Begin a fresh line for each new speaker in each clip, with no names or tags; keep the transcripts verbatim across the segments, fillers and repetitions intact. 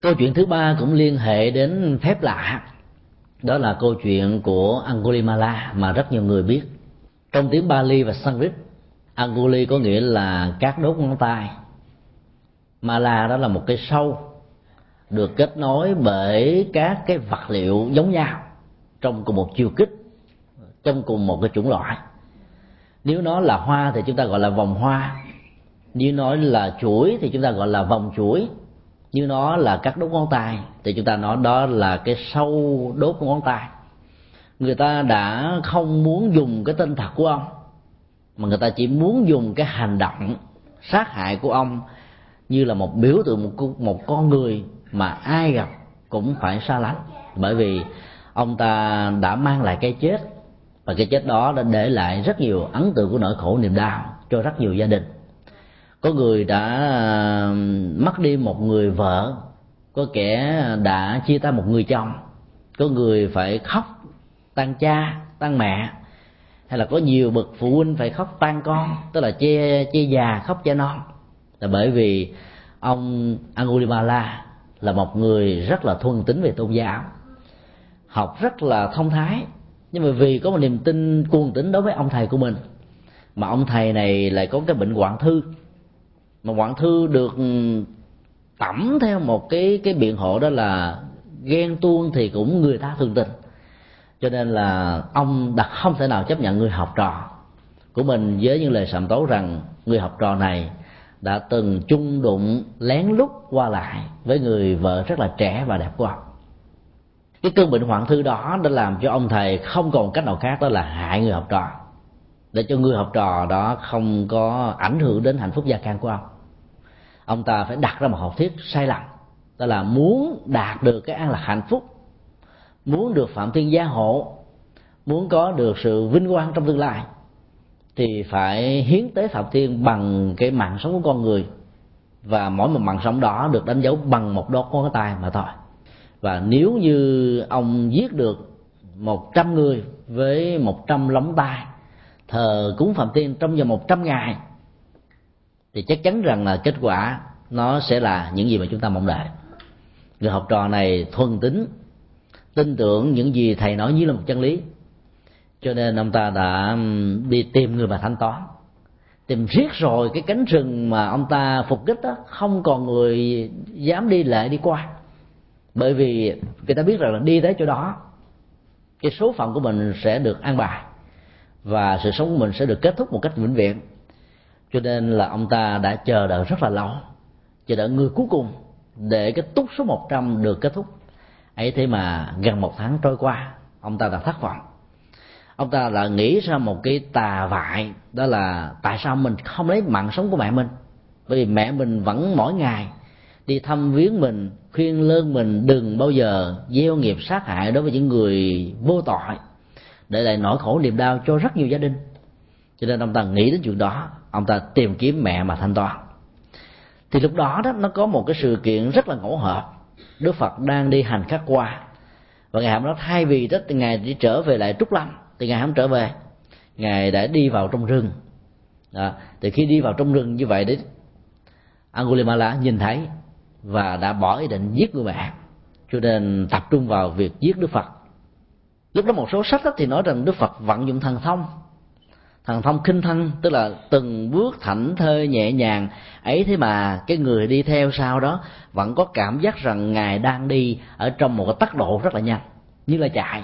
Câu chuyện thứ ba cũng liên hệ đến phép lạ, đó là câu chuyện của Angulimala mà rất nhiều người biết. Trong tiếng Pali và Sanskrit, Anguli có nghĩa là các đốt ngón tay, Mala đó là một cái sâu được kết nối bởi các cái vật liệu giống nhau trong cùng một chiều kích, trong cùng một cái chủng loại. Nếu nó là hoa thì chúng ta gọi là vòng hoa, nếu nói là chuỗi thì chúng ta gọi là vòng chuỗi, nếu nó là các đốt ngón tay thì chúng ta nói đó là cái sâu đốt ngón tay. Người ta đã không muốn dùng cái tên thật của ông, mà người ta chỉ muốn dùng cái hành động sát hại của ông như là một biểu tượng một, một con người mà ai gặp cũng phải xa lánh, bởi vì ông ta đã mang lại cái chết, và cái chết đó đã để lại rất nhiều ấn tượng của nỗi khổ niềm đau cho rất nhiều gia đình. Có người đã mất đi một người vợ, có kẻ đã chia tay một người chồng, có người phải khóc tang cha tang mẹ, hay là có nhiều bậc phụ huynh phải khóc tang con, tức là che che già khóc che non, là bởi vì ông Angulimala là một người rất là thuần tín về tôn giáo, học rất là thông thái, nhưng mà vì có một niềm tin cuồng tín đối với ông thầy của mình, mà ông thầy này lại có cái bệnh hoạn thư, mà hoạn thư được tẩm theo một cái cái biện hộ, đó là ghen tuông thì cũng người ta thường tình, cho nên là ông đã không thể nào chấp nhận người học trò của mình với những lời sàm tấu rằng người học trò này đã từng chung đụng lén lút qua lại với người vợ rất là trẻ và đẹp của ông. Cái cơn bệnh hoạn thư đó đã làm cho ông thầy không còn cách nào khác, đó là hại người học trò, để cho người học trò đó không có ảnh hưởng đến hạnh phúc gia can của ông. Ông ta phải đặt ra một học thuyết sai lầm, đó là muốn đạt được cái an lạc hạnh phúc, muốn được Phạm Thiên gia hộ, muốn có được sự vinh quang trong tương lai, thì phải hiến tế Phạm Thiên bằng cái mạng sống của con người, và mỗi một mạng sống đó được đánh dấu bằng một đốt ngón tay mà thôi. Và nếu như ông giết được một trăm người với một trăm lóng tay, thờ cúng Phạm Thiên trong vòng một trăm ngày, thì chắc chắn rằng là kết quả nó sẽ là những gì mà chúng ta mong đợi. Người học trò này thuần tín, tin tưởng những gì thầy nói như là một chân lý, cho nên ông ta đã đi tìm người mà thanh toán. Tìm riết rồi cái cánh rừng mà ông ta phục kích đó, không còn người dám đi lại đi qua, bởi vì người ta biết rằng là đi tới chỗ đó cái số phận của mình sẽ được an bài và sự sống của mình sẽ được kết thúc một cách vĩnh viễn. Cho nên là ông ta đã chờ đợi rất là lâu, chờ đợi người cuối cùng để cái túc số một trăm được kết thúc. Ấy thế mà gần một tháng trôi qua, ông ta đã thất vọng. Ông ta lại nghĩ ra một cái tà vại, đó là tại sao mình không lấy mạng sống của mẹ mình, bởi vì mẹ mình vẫn mỗi ngày đi thăm viếng mình, khuyên lơn mình đừng bao giờ gieo nghiệp sát hại đối với những người vô tội, để lại nỗi khổ niềm đau cho rất nhiều gia đình. Cho nên ông ta nghĩ đến chuyện đó, ông ta tìm kiếm mẹ mà thanh toán. Thì lúc đó đó nó có một cái sự kiện rất là ngẫu hợp. Đức Phật đang đi hành khắc qua, và ngày hôm đó thay vì đó ngài đi trở về lại Trúc Lâm, thì ngài không trở về, ngài đã đi vào trong rừng. Đó. Thì khi đi vào trong rừng như vậy đấy, Angulimala nhìn thấy và đã bỏ ý định giết người mẹ, cho nên tập trung vào việc giết Đức Phật. Lúc đó một số sách thì nói rằng Đức Phật vận dụng thần thông, thần thông khinh thân, tức là từng bước thảnh thơi nhẹ nhàng. Ấy thế mà cái người đi theo sau đó vẫn có cảm giác rằng ngài đang đi ở trong một cái tốc độ rất là nhanh, như là chạy.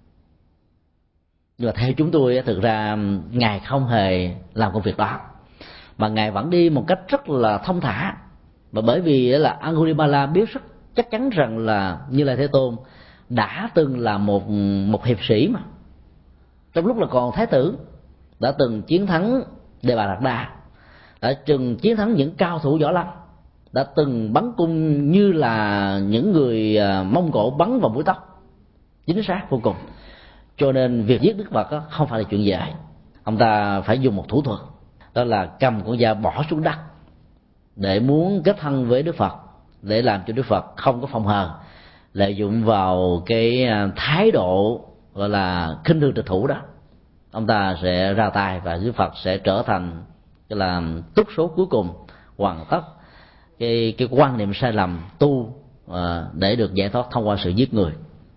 Nhưng mà theo chúng tôi thực ra ngài không hề làm công việc đó, mà ngài vẫn đi một cách rất là thông thả. Và bởi vì là Angulimala biết rất chắc chắn rằng là Như Lai Thế Tôn đã từng là một một hiệp sĩ, mà trong lúc là còn thái tử đã từng chiến thắng Đề Bà Đạt Đa, đã từng chiến thắng những cao thủ võ lâm, đã từng bắn cung như là những người Mông Cổ bắn vào mũi tóc, chính xác vô cùng. Cho nên việc giết Đức Phật không phải là chuyện dễ. Ông ta phải dùng một thủ thuật, đó là cầm con dao bỏ xuống đất để muốn kết thân với Đức Phật, để làm cho Đức Phật không có phòng hờ, lợi dụng vào cái thái độ gọi là khinh thường địch thủ đó, ông ta sẽ ra tay và Đức Phật sẽ trở thành cái là túc số cuối cùng, hoàn tất cái cái quan niệm sai lầm tu à, để được giải thoát thông qua sự giết người.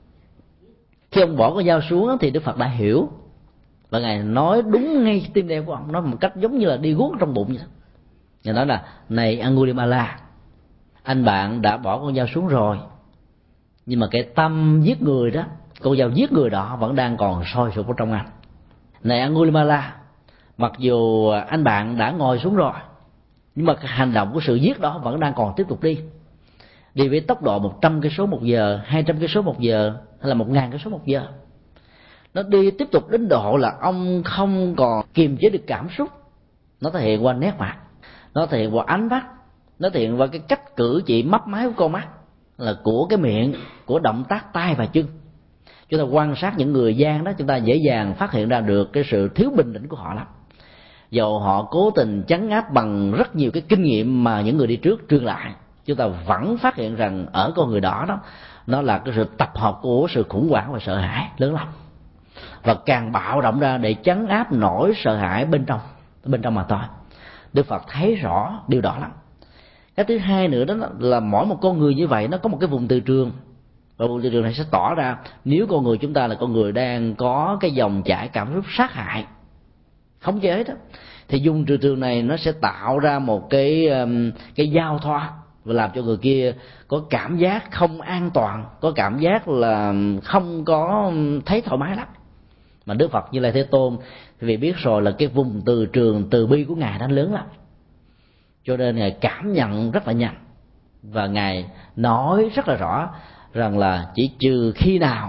Khi ông bỏ con dao xuống thì Đức Phật đã hiểu, và Ngài nói đúng ngay tim đen của ông, nói một cách giống như là đi guốc trong bụng vậy đó. Ngài nói là: này Angulimala, anh bạn đã bỏ con dao xuống rồi, nhưng mà cái tâm giết người đó, con dao giết người đó vẫn đang còn sôi sục ở trong anh. Này Angulimala, mặc dù anh bạn đã ngồi xuống rồi, nhưng mà cái hành động của sự giết đó vẫn đang còn tiếp tục đi. Đi với tốc độ một trăm cây số một giờ, hai trăm cây số một giờ, hay là một ngàn cây số một giờ. Nó đi tiếp tục đến độ là ông không còn kiềm chế được cảm xúc. Nó thể hiện qua nét mặt, nó thể hiện qua ánh mắt, nó thể hiện qua cái cách cử chỉ mấp máy của con mắt, là của cái miệng, của động tác tay và chân. Chúng ta quan sát những người gian đó, chúng ta dễ dàng phát hiện ra được cái sự thiếu bình tĩnh của họ lắm. Dầu họ cố tình trấn áp bằng rất nhiều cái kinh nghiệm mà những người đi trước truyền lại, chúng ta vẫn phát hiện rằng ở con người đó đó, nó là cái sự tập hợp của sự khủng hoảng và sợ hãi lớn lắm, và càng bạo động ra để trấn áp nỗi sợ hãi bên trong bên trong mà thôi. Đức Phật thấy rõ điều đó lắm. Cái thứ hai nữa đó là mỗi một con người như vậy nó có một cái vùng từ trường, và vùng từ trường này sẽ tỏ ra nếu con người chúng ta là con người đang có cái dòng chảy cảm xúc sát hại, khống chế đó, thì vùng từ trường này nó sẽ tạo ra một cái cái giao thoa, và làm cho người kia có cảm giác không an toàn, có cảm giác là không có thấy thoải mái lắm. Mà Đức Phật Như Lai Thế Tôn vì biết rồi là cái vùng từ trường từ bi của Ngài nó lớn lắm, cho nên Ngài cảm nhận rất là nhanh, và Ngài nói rất là rõ rằng là chỉ trừ khi nào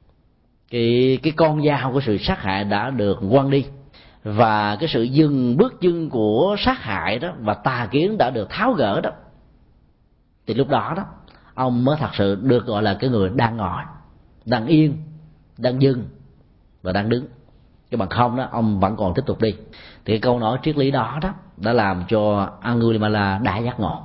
cái cái con dao của sự sát hại đã được quăng đi, và cái sự dừng bước chân của sát hại đó và tà kiến đã được tháo gỡ đó, thì lúc đó đó ông mới thật sự được gọi là cái người đang ngồi, đang yên, đang dừng và đang đứng. Chứ bằng không đó ông vẫn còn tiếp tục đi. Thì cái câu nói triết lý đó đó đã làm cho Angulimala đã giác ngộ.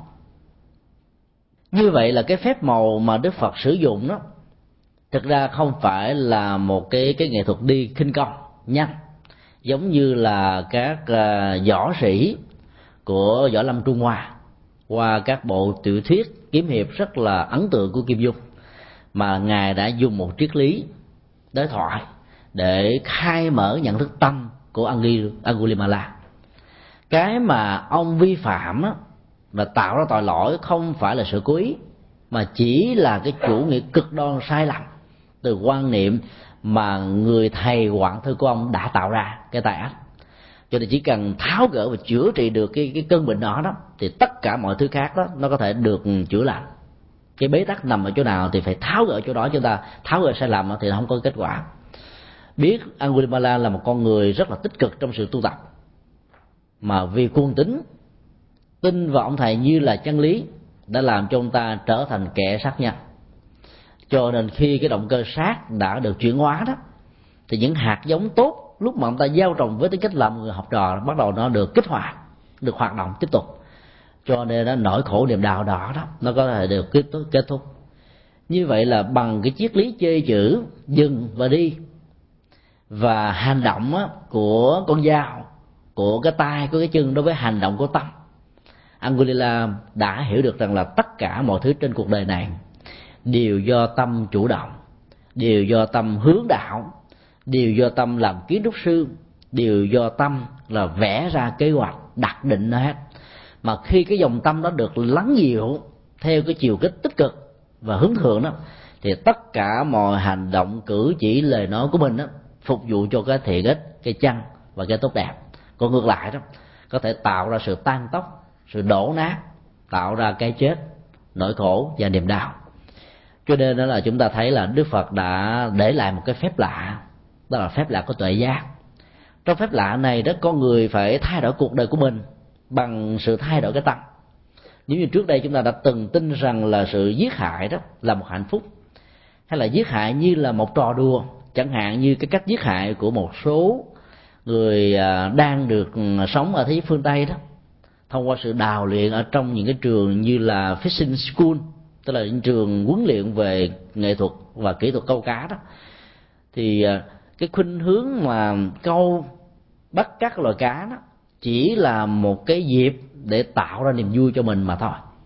Như vậy là cái phép màu mà Đức Phật sử dụng đó thực ra không phải là một cái cái nghệ thuật đi khinh công nhanh, giống như là các uh, võ sĩ của võ lâm Trung Hoa qua các bộ tiểu thuyết kiếm hiệp rất là ấn tượng của Kim Dung, mà Ngài đã dùng một triết lý đối thoại để khai mở nhận thức tâm của Angulimala. Cái mà ông vi phạm á, và tạo ra tội lỗi không phải là sự cố ý, mà chỉ là cái chủ nghĩa cực đoan sai lầm từ quan niệm mà người thầy hoạn thư của ông đã tạo ra cái tai ách. Cho nên chỉ cần tháo gỡ và chữa trị được cái cái cơn bệnh đó đó, thì tất cả mọi thứ khác đó nó có thể được chữa lành. Cái bế tắc nằm ở chỗ nào thì phải tháo gỡ chỗ đó. Chúng ta tháo gỡ sai lầm thì không có kết quả. Biết Angulimala là một con người rất là tích cực trong sự tu tập, mà vì cuồng tín tin vào ông thầy như là chân lý đã làm cho ông ta trở thành kẻ sát nhân. Cho nên khi cái động cơ sát đã được chuyển hóa đó, thì những hạt giống tốt lúc mà ông ta giao trồng với tính cách làm người học trò bắt đầu nó được kích hoạt, được hoạt động tiếp tục. Cho nên nó nỗi khổ niềm đau đó đó nó có thể được kết thúc, kết thúc. Như vậy là bằng cái triết lý chê chữ dừng và đi, và hành động á, của con dao, của cái tay, của cái chân đối với hành động của tâm, Angulimala đã hiểu được rằng là tất cả mọi thứ trên cuộc đời này đều do tâm chủ động, đều do tâm hướng đạo, đều do tâm làm kiến trúc sư, đều do tâm là vẽ ra kế hoạch đặt định nó hết. Mà khi cái dòng tâm đó được lắng dịu theo cái chiều kích tích cực và hướng thượng đó, thì tất cả mọi hành động cử chỉ lời nói của mình đó phục vụ cho cái thiện ích, cái chân và cái tốt đẹp. Còn ngược lại đó có thể tạo ra sự tan tóc, sự đổ nát, tạo ra cái chết, nỗi khổ và niềm đau. Cho nên đó là chúng ta thấy là Đức Phật đã để lại một cái phép lạ, đó là phép lạ của tuệ giác. Trong phép lạ này đó, con người phải thay đổi cuộc đời của mình bằng sự thay đổi cái tâm. Nếu như trước đây chúng ta đã từng tin rằng là sự giết hại đó là một hạnh phúc, hay là giết hại như là một trò đùa, chẳng hạn như cái cách giết hại của một số người đang được sống ở thế giới phương Tây đó, thông qua sự đào luyện ở trong những cái trường như là fishing school, tức là những trường huấn luyện về nghệ thuật và kỹ thuật câu cá đó, thì cái khuynh hướng mà câu bắt các loài cá đó chỉ là một cái dịp để tạo ra niềm vui cho mình mà thôi.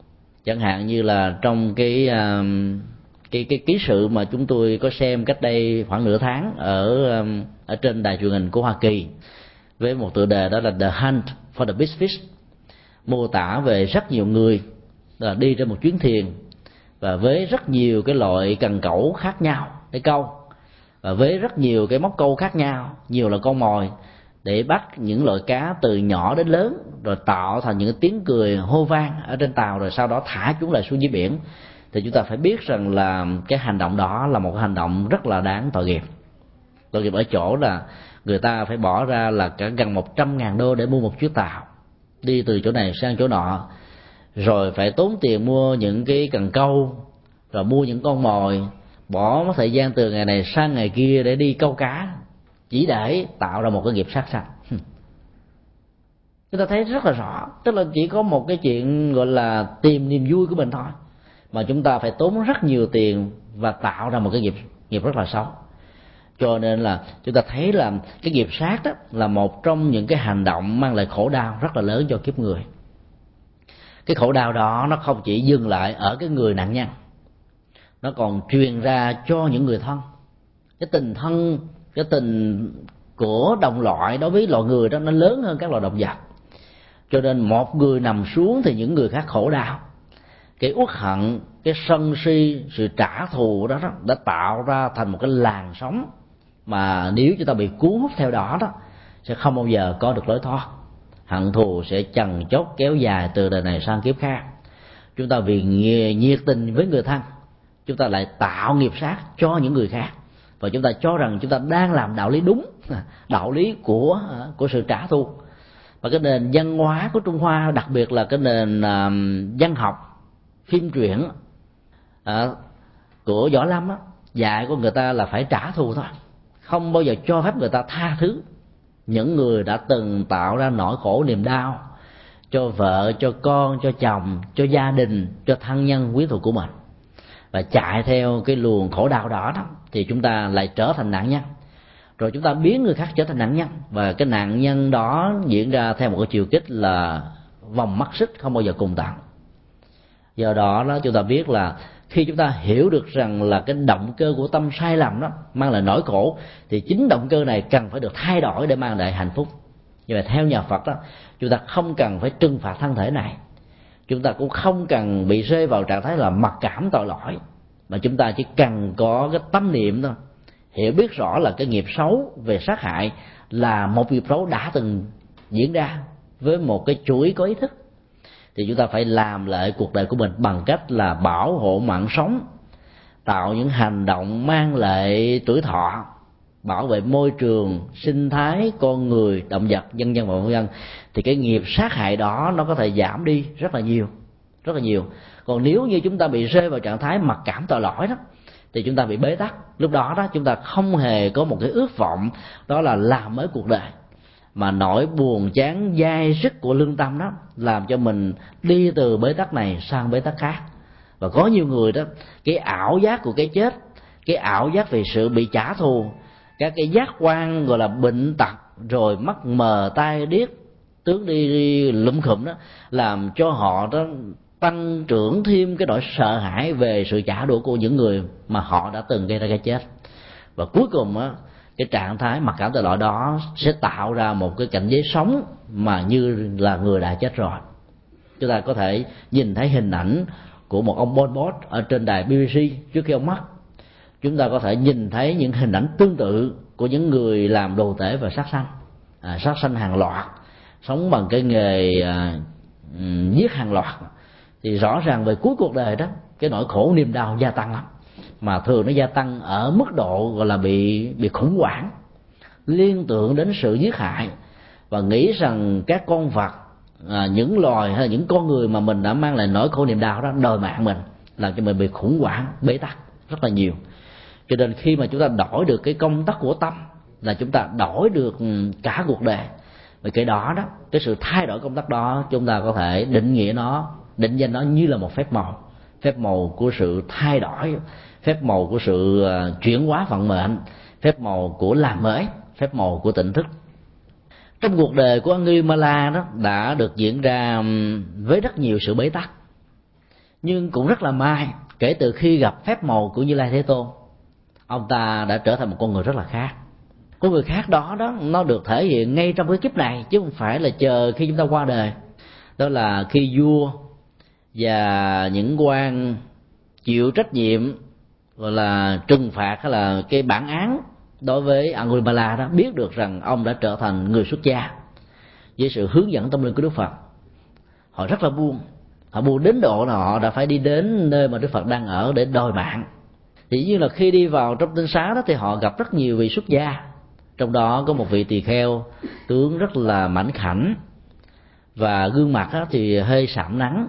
Chẳng hạn như là trong cái uh, cái cái ký sự mà chúng tôi có xem cách đây khoảng nửa tháng ở um, ở trên đài truyền hình của Hoa Kỳ, với một tựa đề đó là The Hunt for the Big Fish, mô tả về rất nhiều người là đi trên một chuyến thuyền và với rất nhiều cái loại cần cẩu khác nhau để câu, và với rất nhiều cái móc câu khác nhau, nhiều là con mồi, để bắt những loại cá từ nhỏ đến lớn, rồi tạo thành những tiếng cười hô vang ở trên tàu, rồi sau đó thả chúng lại xuống dưới biển. Thì chúng ta phải biết rằng là cái hành động đó là một hành động rất là đáng tội nghiệp. Tội nghiệp ở chỗ là người ta phải bỏ ra là cả gần một trăm ngàn đô để mua một chiếc tàu, đi từ chỗ này sang chỗ nọ, rồi phải tốn tiền mua những cái cần câu, rồi mua những con mồi, bỏ thời gian từ ngày này sang ngày kia để đi câu cá, chỉ để tạo ra một cái nghiệp sát sanh. Chúng ta thấy rất là rõ, tức là chỉ có một cái chuyện gọi là tìm niềm vui của mình thôi, mà chúng ta phải tốn rất nhiều tiền và tạo ra một cái nghiệp nghiệp rất là xấu. Cho nên là chúng ta thấy là cái nghiệp sát đó là một trong những cái hành động mang lại khổ đau rất là lớn cho kiếp người. Cái khổ đau đó nó không chỉ dừng lại ở cái người nạn nhân, nó còn truyền ra cho những người thân. Cái tình thân, cái tình của đồng loại đối với loài người đó nó lớn hơn các loài động vật. Cho nên một người nằm xuống thì những người khác khổ đau. Cái uất hận, cái sân si, sự trả thù đó, đó đã tạo ra thành một cái làn sóng mà nếu chúng ta bị cuốn hút theo đó đó sẽ không bao giờ có được lối thoát. Hận thù sẽ chằng chốt kéo dài từ đời này sang kiếp khác. Chúng ta vì nhiệt tình với người thân, chúng ta lại tạo nghiệp sát cho những người khác, và chúng ta cho rằng chúng ta đang làm đạo lý đúng, đạo lý của của sự trả thù. Và cái nền văn hóa của Trung Hoa, đặc biệt là cái nền uh, văn học, phim truyện uh, của Võ Lâm á, dạy của người ta là phải trả thù thôi, không bao giờ cho phép người ta tha thứ những người đã từng tạo ra nỗi khổ niềm đau cho vợ, cho con, cho chồng, cho gia đình, cho thân nhân quyến thuộc của mình. Và chạy theo cái luồng khổ đau đó, đó thì chúng ta lại trở thành nạn nhân, rồi chúng ta biến người khác trở thành nạn nhân, và cái nạn nhân đó diễn ra theo một cái chiều kích là vòng mắt xích không bao giờ cùng tận. Do đó đó chúng ta biết là khi chúng ta hiểu được rằng là cái động cơ của tâm sai lầm đó mang lại nỗi khổ, thì chính động cơ này cần phải được thay đổi để mang lại hạnh phúc. Nhưng mà theo nhà Phật đó, chúng ta không cần phải trừng phạt thân thể này, chúng ta cũng không cần bị rơi vào trạng thái là mặc cảm tội lỗi, mà chúng ta chỉ cần có cái tâm niệm thôi, hiểu biết rõ là cái nghiệp xấu về sát hại là một nghiệp xấu đã từng diễn ra với một cái chuỗi có ý thức, thì chúng ta phải làm lại cuộc đời của mình bằng cách là bảo hộ mạng sống, tạo những hành động mang lại tuổi thọ, bảo vệ môi trường, sinh thái, con người, động vật, vân vân và vân vân. Thì cái nghiệp sát hại đó nó có thể giảm đi rất là nhiều, rất là nhiều. Còn nếu như chúng ta bị rơi vào trạng thái mặc cảm tội lỗi đó, thì chúng ta bị bế tắc. Lúc đó đó chúng ta không hề có một cái ước vọng đó là làm mới cuộc đời, mà nỗi buồn chán dai dứt của lương tâm đó làm cho mình đi từ bế tắc này sang bế tắc khác. Và có nhiều người đó, cái ảo giác của cái chết, cái ảo giác về sự bị trả thù, các cái giác quan gọi là bệnh tật, rồi mắt mờ tai điếc, tướng đi, đi lụm khụm đó, làm cho họ đó tăng trưởng thêm cái nỗi sợ hãi về sự trả đũa của những người mà họ đã từng gây ra cái chết. Và cuối cùng á, cái trạng thái mặc cảm tội lỗi đó sẽ tạo ra một cái cảnh giới sống mà như là người đã chết rồi. Chúng ta có thể nhìn thấy hình ảnh của một ông Pol Pot ở trên đài bê bê xê trước khi ông mất. Chúng ta có thể nhìn thấy những hình ảnh tương tự của những người làm đồ tể và sát sanh, à, sát sanh hàng loạt, sống bằng cái nghề à, giết hàng loạt. Thì rõ ràng về cuối cuộc đời đó, cái nỗi khổ niềm đau gia tăng lắm, mà thường nó gia tăng ở mức độ gọi là bị bị khủng hoảng, liên tưởng đến sự giết hại, và nghĩ rằng các con vật, à, những loài hay là những con người mà mình đã mang lại nỗi khổ niềm đau đó đòi mạng mình, làm cho mình bị khủng hoảng, bế tắc rất là nhiều. Cho nên khi mà chúng ta đổi được cái công tắc của tâm là chúng ta đổi được cả cuộc đời. Và cái đó đó, cái sự thay đổi công tắc đó, chúng ta có thể định nghĩa nó, định danh nó như là một phép màu, phép màu của sự thay đổi, phép màu của sự chuyển hóa vận mệnh, phép màu của làm mới, phép màu của tỉnh thức. Trong cuộc đời của Angulimala đó đã được diễn ra với rất nhiều sự bế tắc, Nhưng cũng rất là may, kể từ khi gặp phép màu của Như Lai Thế Tôn, ông ta đã trở thành một con người rất là khác. Con người khác đó đó nó được thể hiện ngay trong cái kiếp này, chứ không phải là chờ khi chúng ta qua đời. Đó là khi vua và những quan chịu trách nhiệm gọi là trừng phạt hay là cái bản án đối với Angulimala đó, biết được rằng ông đã trở thành người xuất gia với sự hướng dẫn tâm linh của Đức Phật, họ rất là buồn. Họ buồn đến độ là họ đã phải đi đến nơi mà Đức Phật đang ở để đòi mạng. Thì như là khi đi vào trong tinh xá đó thì họ gặp rất nhiều vị xuất gia, trong đó có một vị tỳ kheo tướng rất là mảnh khảnh và gương mặt thì hơi sạm nắng,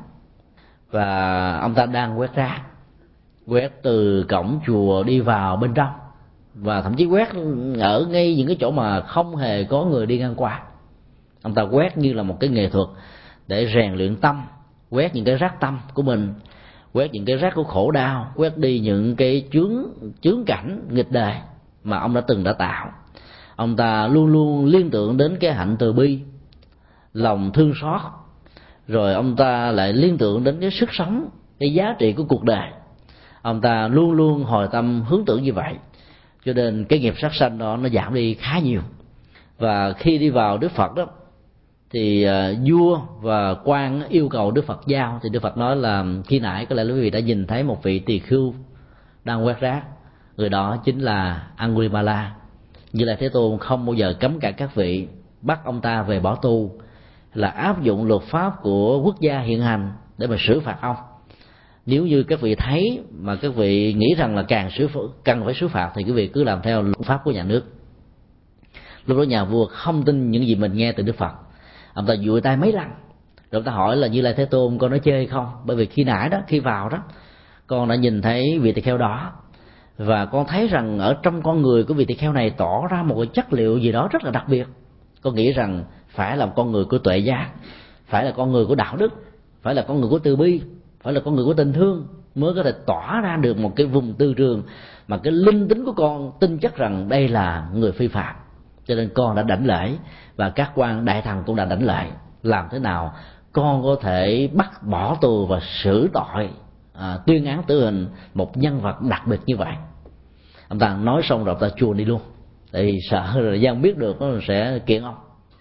và ông ta đang quét rác, quét từ cổng chùa đi vào bên trong, và thậm chí quét ở ngay những cái chỗ mà không hề có người đi ngang qua. Ông ta quét như là một cái nghệ thuật để rèn luyện tâm, quét những cái rác tâm của mình, quét những cái rác của khổ đau, quét đi những cái chướng chướng cảnh nghịch đời mà ông đã từng đã tạo. Ông ta luôn luôn liên tưởng đến cái hạnh từ bi, lòng thương xót, rồi ông ta lại liên tưởng đến cái sức sống, cái giá trị của cuộc đời. Ông ta luôn luôn hồi tâm hướng tưởng như vậy, cho nên cái nghiệp sát sanh đó nó giảm đi khá nhiều. Và khi đi vào Đức Phật đó thì uh, vua và quan yêu cầu Đức Phật giao, thì Đức Phật nói là khi nãy có lẽ quý vị đã nhìn thấy một vị tỳ khưu đang quét rác, người đó chính là Angulimala. Như Lai Thế Tôn không bao giờ cấm cả các vị bắt ông ta về bỏ tù, là áp dụng luật pháp của quốc gia hiện hành để mà xử phạt ông. Nếu như các vị thấy mà các vị nghĩ rằng là càng xử cần phải xử phạt thì quý vị cứ làm theo luật pháp của nhà nước. Lúc đó nhà vua không tin những gì mình nghe từ Đức Phật, ông ta vùi tay mấy lần, rồi ông ta hỏi là Như Lai Thế Tôn con nói chơi không, bởi vì khi nãy đó khi vào đó con đã nhìn thấy vị tỳ kheo đó, và con thấy rằng ở trong con người của vị tỳ kheo này tỏ ra một cái chất liệu gì đó rất là đặc biệt. Con nghĩ rằng phải là con người của tuệ giác, phải là con người của đạo đức, phải là con người của từ bi, phải là con người của tình thương mới có thể tỏa ra được một cái vùng tư trường mà cái linh tính của con tin chắc rằng đây là người phi phạm. Cho nên con đã đảnh lễ, và các quan đại thần cũng đã đảnh lễ. Làm thế nào con có thể bắt bỏ tù và xử tội, à, tuyên án tử hình một nhân vật đặc biệt như vậy? Ông ta nói xong rồi ông ta chuồn đi luôn, tại vì sợ rồi dân biết được nó sẽ kiện ông.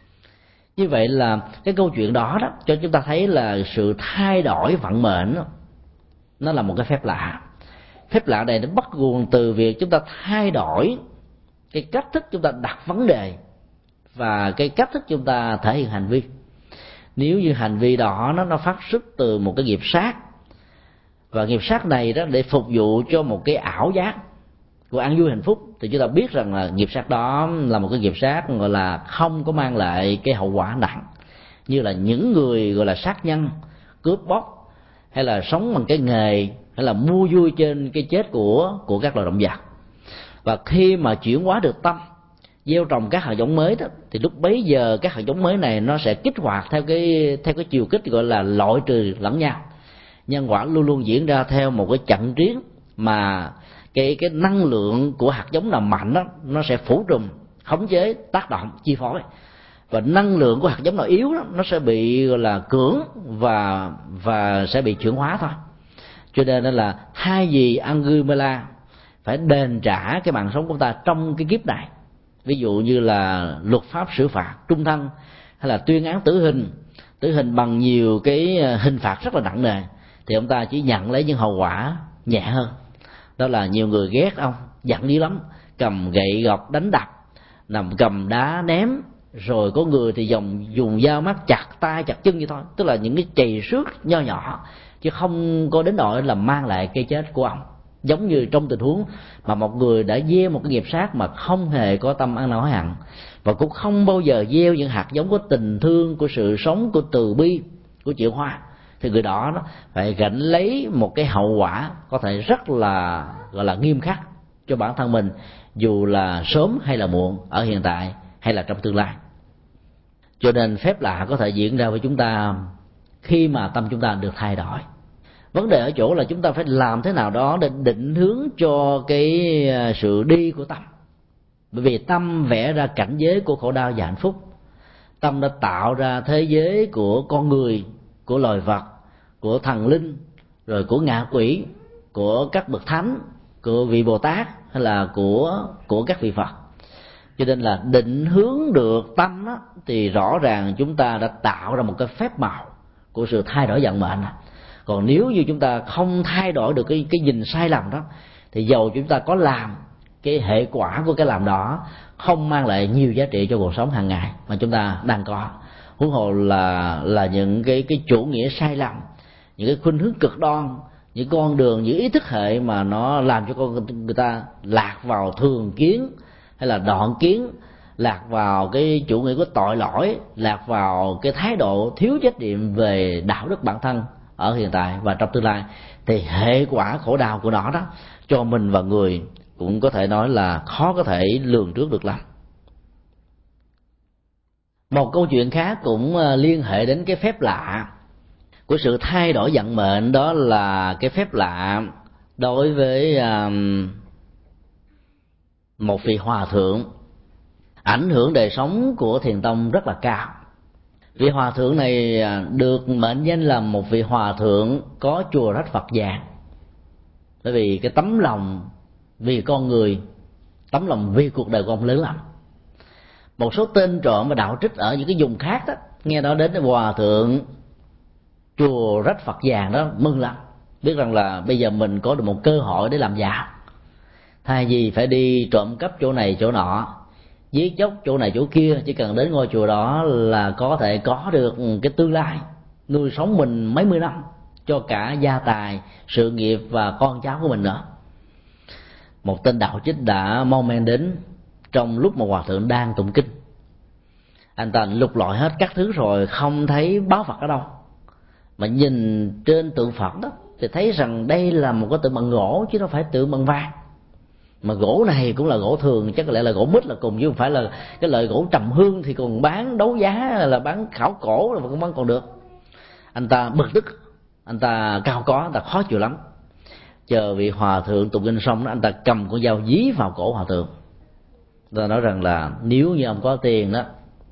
Như vậy là cái câu chuyện đó đó cho chúng ta thấy là sự thay đổi vận mệnh đó, nó là một cái phép lạ. Phép lạ này nó bắt nguồn từ việc chúng ta thay đổi cái cách thức chúng ta đặt vấn đề và cái cách thức chúng ta thể hiện hành vi. Nếu như hành vi đó nó nó phát xuất từ một cái nghiệp sát, và nghiệp sát này đó để phục vụ cho một cái ảo giác của an vui hạnh phúc, thì chúng ta biết rằng là nghiệp sát đó là một cái nghiệp sát gọi là không có mang lại cái hậu quả nặng, như là những người gọi là sát nhân, cướp bóc, hay là sống bằng cái nghề, hay là mua vui trên cái chết của của các loài động vật. Và khi mà chuyển hóa được tâm, gieo trồng các hạt giống mới đó, thì lúc bấy giờ các hạt giống mới này nó sẽ kích hoạt theo cái theo cái chiều kích gọi là loại trừ lẫn nhau. Nhân quả luôn luôn diễn ra theo một cái trận chiến mà cái cái năng lượng của hạt giống nào mạnh đó nó sẽ phủ trùm, khống chế, tác động, chi phối, và năng lượng của hạt giống nào yếu đó nó sẽ bị gọi là cưỡng và và sẽ bị chuyển hóa thôi. Cho nên là thay vì Angulimala phải đền trả cái mạng sống của ta trong cái kiếp này, ví dụ như là luật pháp xử phạt trung thân, hay là tuyên án tử hình tử hình bằng nhiều cái hình phạt rất là nặng nề, thì ông ta chỉ nhận lấy những hậu quả nhẹ hơn. Đó là nhiều người ghét ông, giận dữ lắm, cầm gậy gộc đánh đập, nằm cầm đá ném, rồi có người thì dùng dùng dao mắt chặt tay chặt chân như thôi, tức là những cái chày xước nho nhỏ, chứ không có đến nỗi là mang lại cái chết của ông. Giống như trong tình huống mà một người đã gieo một cái nghiệp sát mà không hề có tâm ăn năn hối hận, và cũng không bao giờ gieo những hạt giống của tình thương, của sự sống, của từ bi, của chịu hoa, thì người đó, đó phải gánh lấy một cái hậu quả có thể rất là gọi là nghiêm khắc cho bản thân mình, dù là sớm hay là muộn, ở hiện tại hay là trong tương lai. Cho nên phép lạ có thể diễn ra với chúng ta khi mà tâm chúng ta được thay đổi. Vấn đề ở chỗ là chúng ta phải làm thế nào đó để định hướng cho cái sự đi của tâm. Bởi vì tâm vẽ ra cảnh giới của khổ đau và hạnh phúc. Tâm đã tạo ra thế giới của con người, của loài vật, của thần linh, rồi của ngạ quỷ, của các bậc thánh, của vị Bồ Tát, hay là của của các vị Phật. Cho nên là định hướng được tâm đó, thì rõ ràng chúng ta đã tạo ra một cái phép màu của sự thay đổi vận mệnh. Còn nếu như chúng ta không thay đổi được cái cái nhìn sai lầm đó, thì dầu chúng ta có làm, cái hệ quả của cái làm đó không mang lại nhiều giá trị cho cuộc sống hàng ngày mà chúng ta đang có. Huống hồ là là những cái cái chủ nghĩa sai lầm, những cái khuynh hướng cực đoan, những con đường, những ý thức hệ mà nó làm cho con người ta lạc vào thường kiến hay là đoạn kiến, lạc vào cái chủ nghĩa của tội lỗi, lạc vào cái thái độ thiếu trách nhiệm về đạo đức bản thân ở hiện tại và trong tương lai, thì hệ quả khổ đau của nó đó cho mình và người cũng có thể nói là khó có thể lường trước được lắm. Một câu chuyện khác cũng liên hệ đến cái phép lạ của sự thay đổi vận mệnh, đó là cái phép lạ đối với um, một vị hòa thượng ảnh hưởng đời sống của Thiền tông rất là cao. Vị hòa thượng này được mệnh danh là một vị hòa thượng có chùa rách Phật vàng, bởi vì cái tấm lòng vì con người, tấm lòng vì cuộc đời của ông lớn lắm. Một số tên trộm và đạo trích ở những cái vùng khác đó nghe nói đến hòa thượng chùa rách Phật vàng đó mừng lắm, biết rằng là bây giờ mình có được một cơ hội để làm giàu, thay vì phải đi trộm cắp chỗ này chỗ nọ, giết chóc chỗ này chỗ kia, chỉ cần đến ngôi chùa đó là có thể có được cái tương lai nuôi sống mình mấy mươi năm, cho cả gia tài, sự nghiệp và con cháu của mình nữa. Một tên đạo trích đã mon men đến trong lúc mà hòa thượng đang tụng kinh. Anh ta lục lọi hết các thứ rồi không thấy báo Phật ở đâu, mà nhìn trên tượng Phật đó thì thấy rằng đây là một cái tượng bằng gỗ chứ không phải tượng bằng vàng, mà gỗ này cũng là gỗ thường, chắc có lẽ là gỗ mít là cùng, chứ không phải là cái loại gỗ trầm hương thì còn bán đấu giá, là bán khảo cổ là vẫn còn được. Anh ta bực tức, anh ta cao có, anh ta khó chịu lắm. Chờ vị hòa thượng tụng kinh xong đó, anh ta cầm con dao dí vào cổ hòa thượng. Anh ta nói rằng là nếu như ông có tiền đó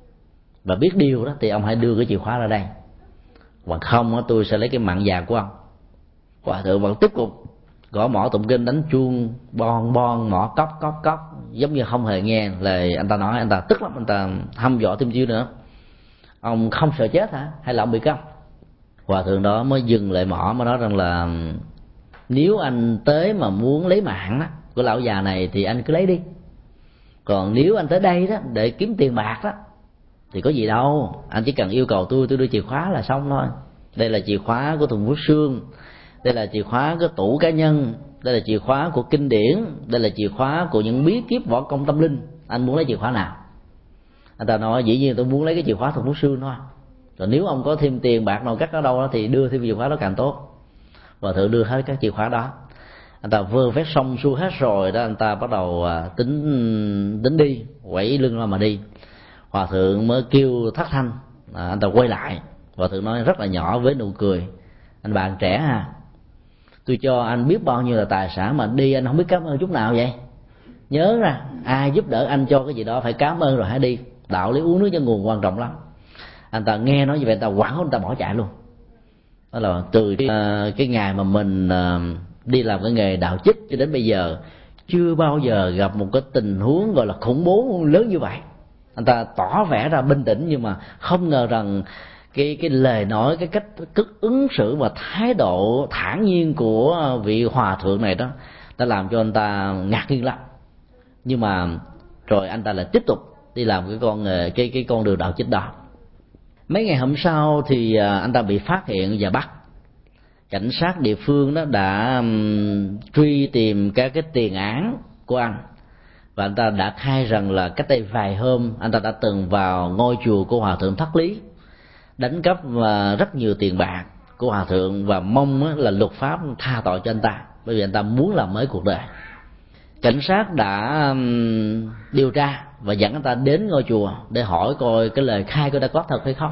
và biết điều đó thì ông hãy đưa cái chìa khóa ra đây, hoặc không tôi sẽ lấy cái mạng già của ông. Hòa thượng vẫn tiếp tục gõ mõ tụng kinh, đánh chuông bon bon, mõ cốc cốc cốc, giống như không hề nghe lời anh ta nói. Anh ta tức lắm, anh ta hăm dọa thêm chiêu nữa: ông không sợ chết hả, hay là ông bị câm? Hòa thượng đó mới dừng lại mõ, mới nói rằng là nếu anh tới mà muốn lấy mạng đó của lão già này thì anh cứ lấy đi, còn nếu anh tới đây đó để kiếm tiền bạc đó thì có gì đâu, anh chỉ cần yêu cầu tôi tôi đưa chìa khóa là xong thôi. Đây là chìa khóa của Thùng Phước Sương, đây là chìa khóa của tủ cá nhân, đây là chìa khóa của kinh điển, đây là chìa khóa của những bí kíp võ công tâm linh, anh muốn lấy chìa khóa nào? Anh ta nói dĩ nhiên tôi muốn lấy cái chìa khóa Thùng Phước Sương thôi, rồi nếu ông có thêm tiền bạc nào cắt ở đâu đó thì đưa thêm chìa khóa đó càng tốt. Và thượng đưa hết các chìa khóa đó. Anh ta vơ vét xong xuôi hết rồi đó, anh ta bắt đầu tính tính đi, quẩy lưng ra mà đi. Hòa thượng mới kêu thất thanh, à, anh ta quay lại. Hòa thượng nói rất là nhỏ với nụ cười: anh bạn trẻ ha, tôi cho anh biết bao nhiêu là tài sản mà đi anh không biết cảm ơn chút nào vậy. Nhớ ra ai giúp đỡ anh cho cái gì đó phải cảm ơn rồi hãy đi, đạo lý uống nước cho nguồn quan trọng lắm. Anh ta nghe nói như vậy, anh ta quẳng, anh ta bỏ chạy luôn. Đó là từ cái, cái ngày mà mình đi làm cái nghề đạo chích cho đến bây giờ chưa bao giờ gặp một cái tình huống gọi là khủng bố lớn như vậy. Anh ta tỏ vẻ ra bình tĩnh, nhưng mà không ngờ rằng cái cái lời nói, cái cách cất ứng xử và thái độ thản nhiên của vị hòa thượng này đó đã làm cho anh ta ngạc nhiên lắm. Nhưng mà rồi anh ta lại tiếp tục đi làm cái con cái cái con đường đạo chích đó. Mấy ngày hôm sau thì anh ta bị phát hiện và bắt. Cảnh sát địa phương đó đã um, truy tìm các cái tiền án của anh, và anh ta đã khai rằng là cách đây vài hôm anh ta đã từng vào ngôi chùa của hòa thượng Thất Lý, đánh cắp và rất nhiều tiền bạc của hòa thượng, và mong là luật pháp tha tội cho anh ta, bởi vì anh ta muốn làm mới cuộc đời. Cảnh sát đã um, điều tra và dẫn anh ta đến ngôi chùa để hỏi coi cái lời khai của anh ta có thật hay không.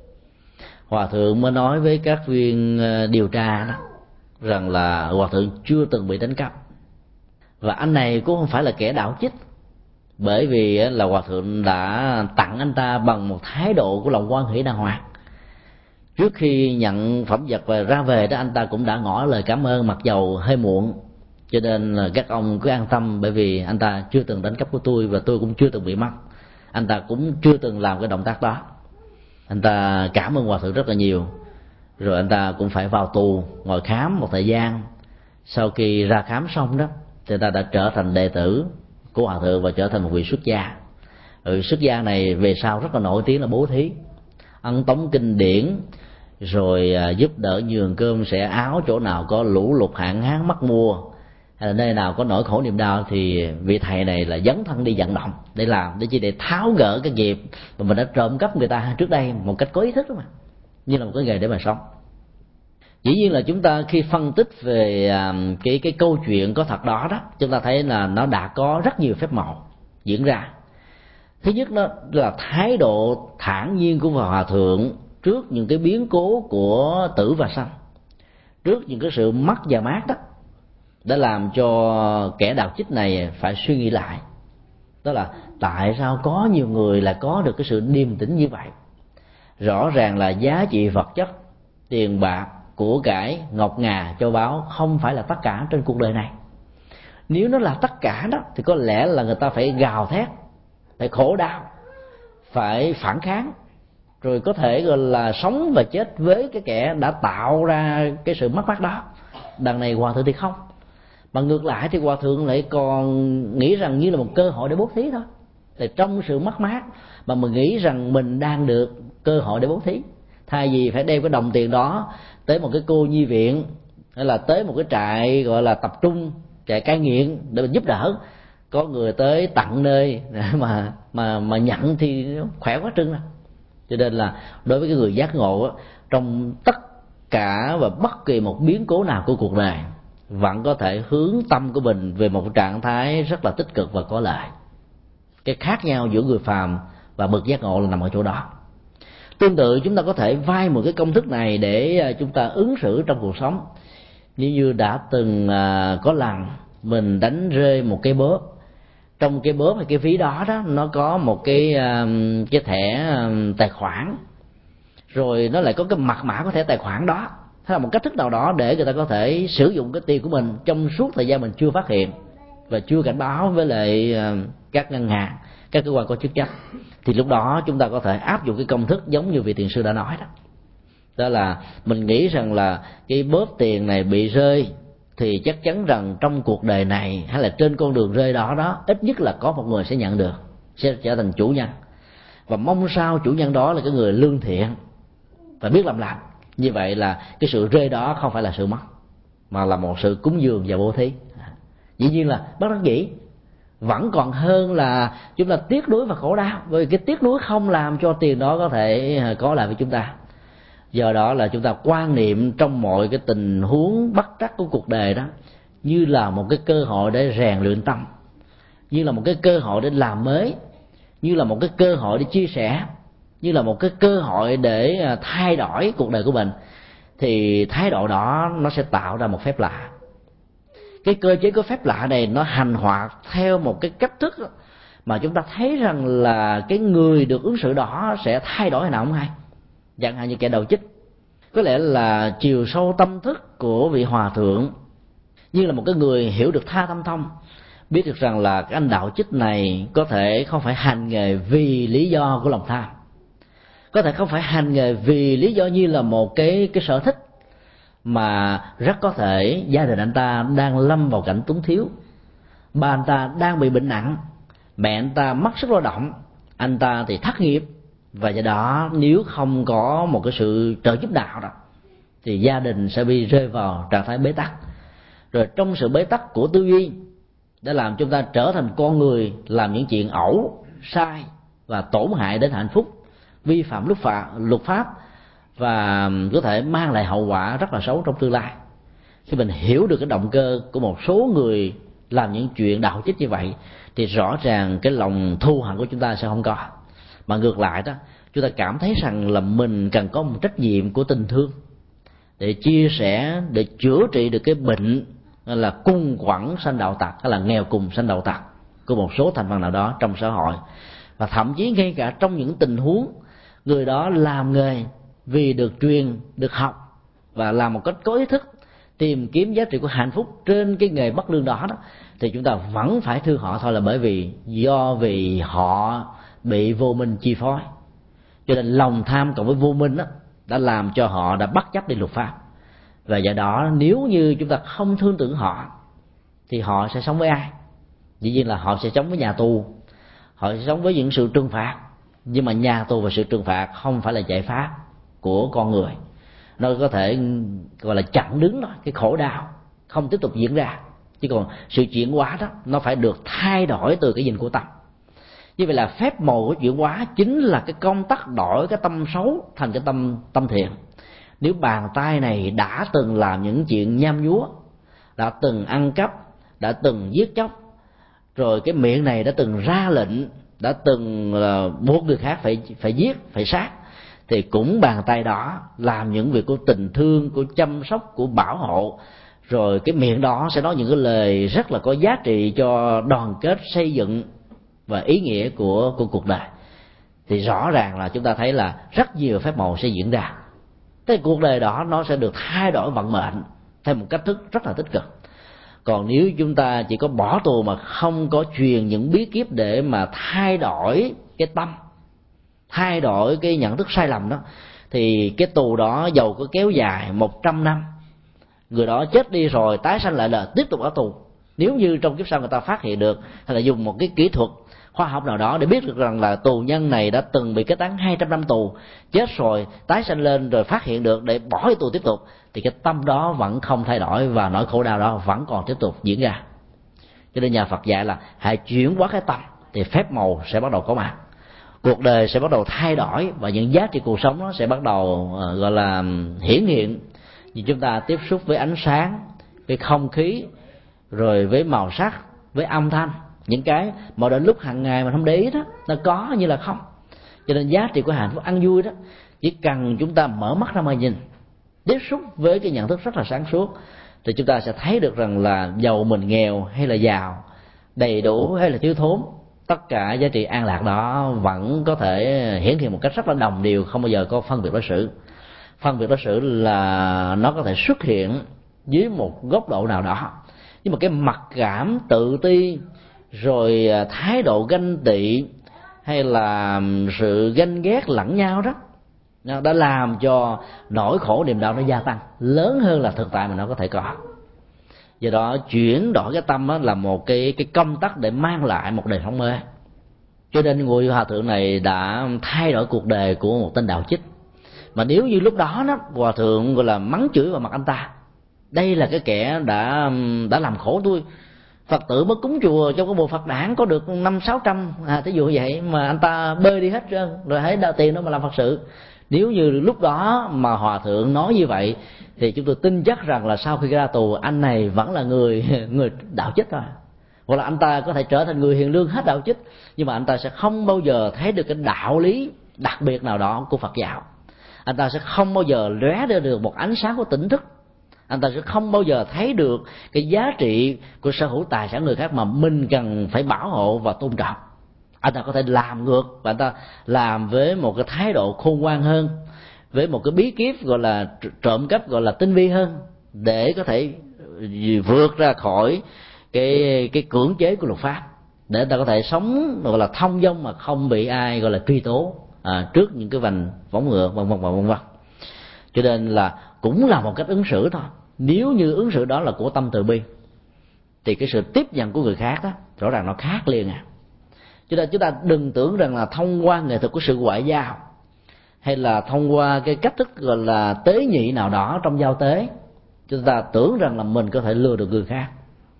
Hòa thượng mới nói với các viên điều tra đó rằng là hòa thượng chưa từng bị đánh cắp, và anh này cũng không phải là kẻ đạo chích, bởi vì là hòa thượng đã tặng anh ta bằng một thái độ của lòng hoan hỷ đàng hoàng. Trước khi nhận phẩm vật và ra về đó, anh ta cũng đã ngỏ lời cảm ơn, mặc dầu hơi muộn. Cho nên là các ông cứ an tâm, bởi vì anh ta chưa từng đánh cắp của tôi và tôi cũng chưa từng bị mất. Anh ta cũng chưa từng làm cái động tác đó. Anh ta cảm ơn hòa thượng rất là nhiều. Rồi anh ta cũng phải vào tù ngồi khám một thời gian. Sau khi ra khám xong đó thì anh ta đã trở thành đệ tử của hòa thượng và trở thành một vị xuất gia. Ừ, xuất gia này về sau rất là nổi tiếng là bố thí, ấn tống kinh điển, rồi giúp đỡ nhường cơm sẻ áo chỗ nào có lũ lụt hạn hán mắc mua, hay là nơi nào có nỗi khổ niềm đau thì vị thầy này là dấn thân đi vận động để làm, để chỉ để tháo gỡ cái nghiệp mà mình đã trộm cắp người ta trước đây một cách có ý thức đó mà, như là một cái nghề để mà sống. Dĩ nhiên là chúng ta khi phân tích về cái cái câu chuyện có thật đó đó, chúng ta thấy là nó đã có rất nhiều phép màu diễn ra. Thứ nhất đó là thái độ thản nhiên của hòa thượng trước những cái biến cố của tử và sanh, trước những cái sự mất và mát đó, đã làm cho kẻ đạo trích này phải suy nghĩ lại. Đó là tại sao có nhiều người là có được cái sự điềm tĩnh như vậy. Rõ ràng là giá trị vật chất, tiền bạc, của cải, ngọc ngà, châu báu không phải là tất cả trên cuộc đời này. Nếu nó là tất cả đó thì có lẽ là người ta phải gào thét, phải khổ đau, phải phản kháng, rồi có thể gọi là sống và chết với cái kẻ đã tạo ra cái sự mất mát đó. Đằng này hòa thượng thì không, mà ngược lại thì hòa thượng lại còn nghĩ rằng như là một cơ hội để bố thí thôi. Thì trong sự mất mát mà mình nghĩ rằng mình đang được cơ hội để bố thí, thay vì phải đem cái đồng tiền đó tới một cái cô nhi viện hay là tới một cái trại gọi là tập trung, trại cai nghiện để mình giúp đỡ, có người tới tận nơi mà mà mà nhận thì khỏe quá trưng. Cho nên là đối với cái người giác ngộ đó, trong tất cả và bất kỳ một biến cố nào của cuộc đời vẫn có thể hướng tâm của mình về một trạng thái rất là tích cực và có lợi. Cái khác nhau giữa người phàm và bậc giác ngộ là nằm ở chỗ đó. Tương tự chúng ta có thể vay một cái công thức này để chúng ta ứng xử trong cuộc sống. Như như đã từng có lần mình đánh rơi một cái bóp, trong cái bóp hay cái ví đó đó nó có một cái cái thẻ tài khoản, rồi nó lại có cái mật mã của thẻ tài khoản đó. Thế là một cách thức nào đó để người ta có thể sử dụng cái tiền của mình trong suốt thời gian mình chưa phát hiện và chưa cảnh báo với lại các ngân hàng, các cơ quan có chức trách, thì lúc đó chúng ta có thể áp dụng cái công thức giống như vị thiền sư đã nói đó. Đó là mình nghĩ rằng là cái bóp tiền này bị rơi thì chắc chắn rằng trong cuộc đời này hay là trên con đường rơi đó đó, ít nhất là có một người sẽ nhận được, sẽ trở thành chủ nhân, và mong sao chủ nhân đó là cái người lương thiện và biết làm lành. Như vậy là cái sự rơi đó không phải là sự mất, mà là một sự cúng dường và bố thí. Dĩ nhiên là bất đắc dĩ, vẫn còn hơn là chúng ta tiếc nuối và khổ đau, bởi vì cái tiếc nuối không làm cho tiền đó có thể có lại với chúng ta. Do đó là chúng ta quan niệm trong mọi cái tình huống bất trắc của cuộc đời đó như là một cái cơ hội để rèn luyện tâm, như là một cái cơ hội để làm mới, như là một cái cơ hội để chia sẻ, như là một cái cơ hội để thay đổi cuộc đời của mình. Thì thái độ đó nó sẽ tạo ra một phép lạ. Cái cơ chế của phép lạ này nó hành hoạt theo một cái cách thức mà chúng ta thấy rằng là cái người được ứng xử đó sẽ thay đổi hay nào không hay. Chẳng hạn như kẻ đầu chích, có lẽ là chiều sâu tâm thức của vị hòa thượng như là một cái người hiểu được tha tâm thông, biết được rằng là cái anh đạo chích này có thể không phải hành nghề vì lý do của lòng tham, có thể không phải hành nghề vì lý do như là một cái cái sở thích, mà rất có thể gia đình anh ta đang lâm vào cảnh túng thiếu, ba anh ta đang bị bệnh nặng, mẹ anh ta mất sức lao động, anh ta thì thất nghiệp, và do đó nếu không có một cái sự trợ giúp nào đó thì gia đình sẽ bị rơi vào trạng thái bế tắc. Rồi trong sự bế tắc của tư duy đã làm chúng ta trở thành con người làm những chuyện ẩu, sai và tổn hại đến hạnh phúc, vi phạm luật pháp, luật pháp và có thể mang lại hậu quả rất là xấu trong tương lai. Khi mình hiểu được cái động cơ của một số người làm những chuyện đạo chích như vậy thì rõ ràng cái lòng thù hận của chúng ta sẽ không có, mà ngược lại đó chúng ta cảm thấy rằng là mình cần có một trách nhiệm của tình thương để chia sẻ, để chữa trị được cái bệnh là cung quẫn sanh đạo tặc hay là nghèo cùng sanh đạo tặc của một số thành phần nào đó trong xã hội. Và thậm chí ngay cả trong những tình huống người đó làm nghề vì được truyền, được học và làm một cách có ý thức tìm kiếm giá trị của hạnh phúc trên cái nghề bất lương đó, đó thì chúng ta vẫn phải thương họ thôi, là bởi vì do vì họ bị vô minh chi phối, cho nên lòng tham cộng với vô minh đó đã làm cho họ đã bất chấp đi luật pháp. Và do đó nếu như chúng ta không thương tưởng họ thì họ sẽ sống với ai? Dĩ nhiên là họ sẽ sống với nhà tù, họ sẽ sống với những sự trừng phạt. Nhưng mà nhà tù và sự trừng phạt không phải là giải pháp của con người, nó có thể gọi là chặn đứng đó cái khổ đau không tiếp tục diễn ra. Chứ còn sự chuyển hóa đó nó phải được thay đổi từ cái nhìn của tâm. Như vậy là phép màu của chuyển hóa chính là cái công tác đổi cái tâm xấu thành cái tâm tâm thiện. Nếu bàn tay này đã từng làm những chuyện nham nhúa, đã từng ăn cắp, đã từng giết chóc, rồi cái miệng này đã từng ra lệnh, đã từng uh, buộc người khác phải phải giết, phải sát, thì cũng bàn tay đó làm những việc của tình thương, của chăm sóc, của bảo hộ, rồi cái miệng đó sẽ nói những cái lời rất là có giá trị cho đoàn kết, xây dựng và ý nghĩa của của cuộc đời. Thì rõ ràng là chúng ta thấy là rất nhiều phép màu sẽ diễn ra. Thế cuộc đời đó nó sẽ được thay đổi vận mệnh theo một cách thức rất là tích cực. Còn nếu chúng ta chỉ có bỏ tù mà không có truyền những bí kíp để mà thay đổi cái tâm, thay đổi cái nhận thức sai lầm đó, thì cái tù đó dầu có kéo dài một trăm năm, người đó chết đi rồi tái sanh lại là tiếp tục ở tù. Nếu như trong kiếp sau người ta phát hiện được, hay là dùng một cái kỹ thuật khoa học nào đó để biết được rằng là tù nhân này đã từng bị kết án hai trăm năm tù, chết rồi tái sanh lên rồi phát hiện được để bỏ cái tù tiếp tục, thì cái tâm đó vẫn không thay đổi và nỗi khổ đau đó vẫn còn tiếp tục diễn ra. Cho nên nhà Phật dạy là hãy chuyển hóa cái tâm thì phép màu sẽ bắt đầu có mặt, cuộc đời sẽ bắt đầu thay đổi và những giá trị cuộc sống nó sẽ bắt đầu uh, gọi là hiển hiện. Vì chúng ta tiếp xúc với ánh sáng, với không khí, rồi với màu sắc, với âm thanh, những cái mà đến lúc hàng ngày mà không để ý đó, nó có như là không. Cho nên giá trị của hạnh phúc ăn vui đó, chỉ cần chúng ta mở mắt ra mà nhìn, tiếp xúc với cái nhận thức rất là sáng suốt, thì chúng ta sẽ thấy được rằng là giàu mình nghèo hay là giàu, đầy đủ hay là thiếu thốn, tất cả giá trị an lạc đó vẫn có thể hiển hiện một cách rất là đồng đều, không bao giờ có phân biệt đối xử. Phân biệt đối xử là nó có thể xuất hiện dưới một góc độ nào đó, nhưng mà cái mặc cảm, tự ti, rồi thái độ ganh tị hay là sự ganh ghét lẫn nhau đó, nó đã làm cho nỗi khổ niềm đau nó gia tăng lớn hơn là thực tại mà nó có thể có. Do đó chuyển đổi cái tâm đó là một cái cái công tắc để mang lại một đời sống mới. Cho nên ngôi hòa thượng này đã thay đổi cuộc đời của một tên đạo chích. Mà nếu như lúc đó đó hòa thượng gọi là mắng chửi vào mặt anh ta, đây là cái kẻ đã đã làm khổ tôi, Phật tử mới cúng chùa trong cái bộ Phật đản có được năm sáu trăm, à, thí dụ vậy mà anh ta bơi đi hết trơn, rồi hãy đào tiền đó mà làm Phật sự. Nếu như lúc đó mà hòa thượng nói như vậy thì chúng tôi tin chắc rằng là sau khi ra tù anh này vẫn là người người đạo chích thôi, hoặc là anh ta có thể trở thành người hiền lương hết đạo chích, nhưng mà anh ta sẽ không bao giờ thấy được cái đạo lý đặc biệt nào đó của Phật giáo. Anh ta sẽ không bao giờ lóe ra được một ánh sáng của tỉnh thức. Anh ta sẽ không bao giờ thấy được cái giá trị của sở hữu tài sản người khác mà mình cần phải bảo hộ và tôn trọng. Anh ta có thể làm ngược, và anh ta làm với một cái thái độ khôn ngoan hơn, với một cái bí kíp gọi là trộm cắp gọi là tinh vi hơn, để có thể vượt ra khỏi cái cái cưỡng chế của luật pháp, để anh ta có thể sống gọi là thông dong mà không bị ai gọi là truy tố à, trước những cái vành võng ngựa vân vân vân vân. Cho nên là cũng là một cách ứng xử thôi. Nếu như ứng xử đó là của tâm từ bi thì cái sự tiếp nhận của người khác đó rõ ràng nó khác liền à. Cho nên chúng ta đừng tưởng rằng là thông qua nghệ thuật của sự ngoại giao, hay là thông qua cái cách thức gọi là tế nhị nào đó trong giao tế, chúng ta tưởng rằng là mình có thể lừa được người khác.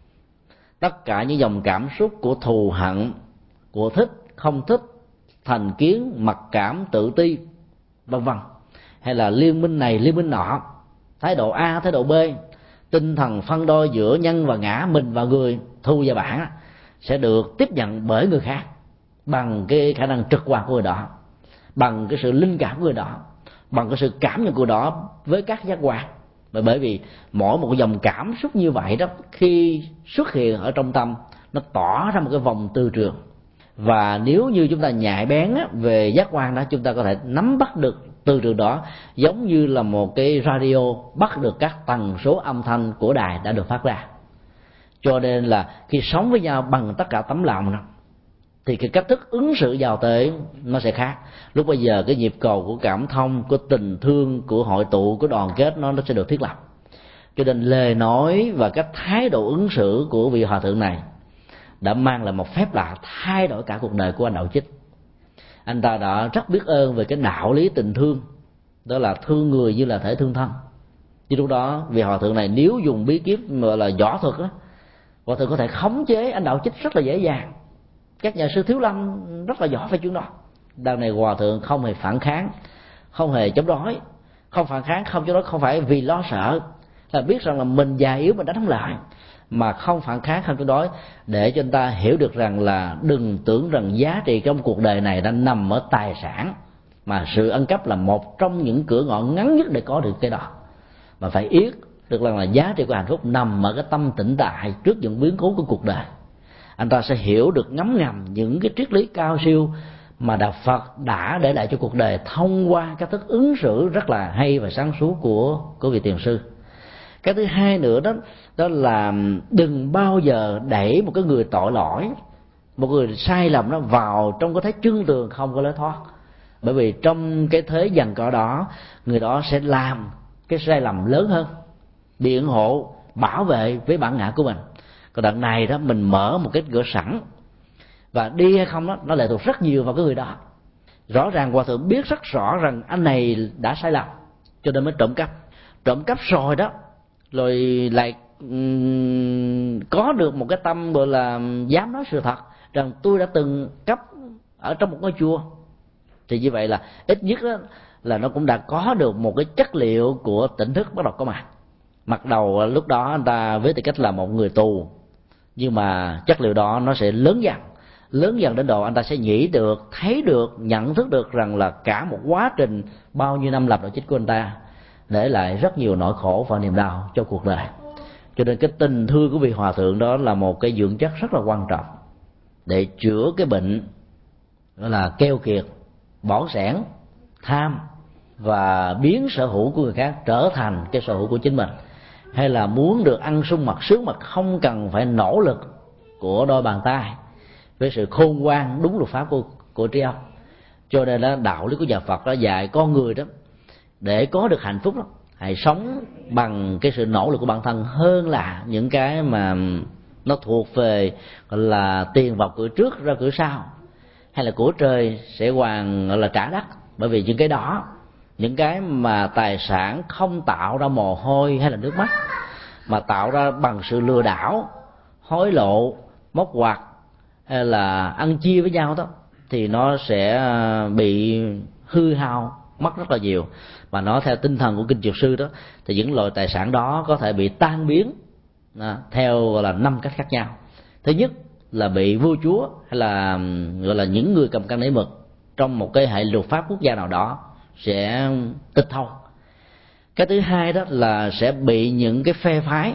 Tất cả những dòng cảm xúc của thù hận, của thích, không thích, thành kiến, mặc cảm, tự ti, vân vân, hay là liên minh này liên minh nọ, thái độ A thái độ B, tinh thần phân đôi giữa nhân và ngã, mình và người, thu và bản, sẽ được tiếp nhận bởi người khác bằng cái khả năng trực quan của người đó, bằng cái sự linh cảm của người đó, bằng cái sự cảm nhận của người đó với các giác quan. Và bởi vì mỗi một dòng cảm xúc như vậy đó, khi xuất hiện ở trong tâm, nó tỏ ra một cái vòng tư trường. Và nếu như chúng ta nhạy bén về giác quan đó, chúng ta có thể nắm bắt được từ trường đó giống như là một cái radio bắt được các tần số âm thanh của đài đã được phát ra. Cho nên là khi sống với nhau bằng tất cả tấm lòng đó, thì cái cách thức ứng xử giao tế nó sẽ khác. Lúc bây giờ cái nhịp cầu của cảm thông, của tình thương, của hội tụ, của đoàn kết nó nó sẽ được thiết lập. Cho nên lời nói và các thái độ ứng xử của vị hòa thượng này đã mang lại một phép lạ thay đổi cả cuộc đời của anh Đạo Chích. Anh ta đã rất biết ơn về cái đạo lý tình thương, đó là thương người như là thể thương thân. Chứ lúc đó vị hòa thượng này nếu dùng bí kíp gọi là võ thuật đó, hòa thượng có thể khống chế anh Đạo Chích rất là dễ dàng. Các nhà sư Thiếu Lâm rất là giỏi về chuyện đó. Đằng này hòa thượng không hề phản kháng, không hề chống đối. Không phản kháng, không chống đối không phải vì lo sợ, là biết rằng là mình già yếu mình đã thắng lại, mà không phản kháng, không chống đối, để cho anh ta hiểu được rằng là đừng tưởng rằng giá trị trong cuộc đời này đang nằm ở tài sản, mà sự ăn cắp là một trong những cửa ngõ ngắn nhất để có được cái đó. Mà phải biết được rằng là giá trị của hạnh phúc nằm ở cái tâm tĩnh tại trước những biến cố của cuộc đời. Anh ta sẽ hiểu được ngấm ngầm những cái triết lý cao siêu mà Đạo Phật đã để lại cho cuộc đời thông qua các thức ứng xử rất là hay và sáng suốt của của vị tiền sư. Cái thứ hai nữa đó đó là đừng bao giờ đẩy một cái người tội lỗi, một người sai lầm nó vào trong cái thế chân tường không có lối thoát. Bởi vì trong cái thế giằng co đó, người đó sẽ làm cái sai lầm lớn hơn, biện hộ bảo vệ với bản ngã của mình. Còn đợt này đó mình mở một cái cửa sẵn, và đi hay không đó nó lệ thuộc rất nhiều vào cái người đó. Rõ ràng hòa thượng biết rất rõ rằng anh này đã sai lầm, cho nên mới trộm cắp. Trộm cắp rồi đó, rồi lại um, có được một cái tâm gọi là dám nói sự thật rằng tôi đã từng cắp ở trong một ngôi chùa. Thì như vậy là ít nhất đó, là nó cũng đã có được một cái chất liệu của tỉnh thức bắt đầu có mặt. Mặc đầu lúc đó anh ta với tư cách là một người tù, nhưng mà chất liệu đó nó sẽ lớn dần, lớn dần đến độ anh ta sẽ nghĩ được, thấy được, nhận thức được rằng là cả một quá trình bao nhiêu năm lập đạo chích của anh ta để lại rất nhiều nỗi khổ và niềm đau cho cuộc đời. Cho nên cái tình thương của vị hòa thượng đó là một cái dưỡng chất rất là quan trọng để chữa cái bệnh gọi là keo kiệt, bỏng sẻn, tham, và biến sở hữu của người khác trở thành cái sở hữu của chính mình. Hay là muốn được ăn sung mặc sướng mà không cần phải nỗ lực của đôi bàn tay, với sự khôn ngoan đúng luật pháp của, của tri âm. Cho nên là đạo lý của nhà Phật đã dạy con người đó, để có được hạnh phúc đó, hãy sống bằng cái sự nỗ lực của bản thân hơn là những cái mà nó thuộc về gọi là tiền vào cửa trước ra cửa sau, hay là của trời sẽ hoàn gọi là trả đất. Bởi vì những cái đó, những cái mà tài sản không tạo ra mồ hôi hay là nước mắt, mà tạo ra bằng sự lừa đảo, hối lộ, móc ngoặc hay là ăn chia với nhau đó, thì nó sẽ bị hư hao, mất rất là nhiều. Mà nó theo tinh thần của kinh Dược Sư đó, thì những loại tài sản đó có thể bị tan biến à, theo gọi là năm cách khác nhau. Thứ nhất là bị vua chúa hay là gọi là những người cầm cân nảy mực trong một cái hệ luật pháp quốc gia nào đó sẽ tịch thu. Cái thứ hai đó là sẽ bị những cái phe phái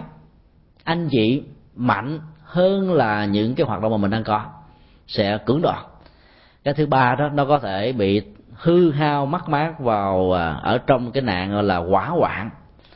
anh chị mạnh hơn là những cái hoạt động mà mình đang có sẽ cưỡng đoạt. Cái thứ ba đó, nó có thể bị hư hao mất mát vào ở trong cái nạn gọi là hỏa hoạn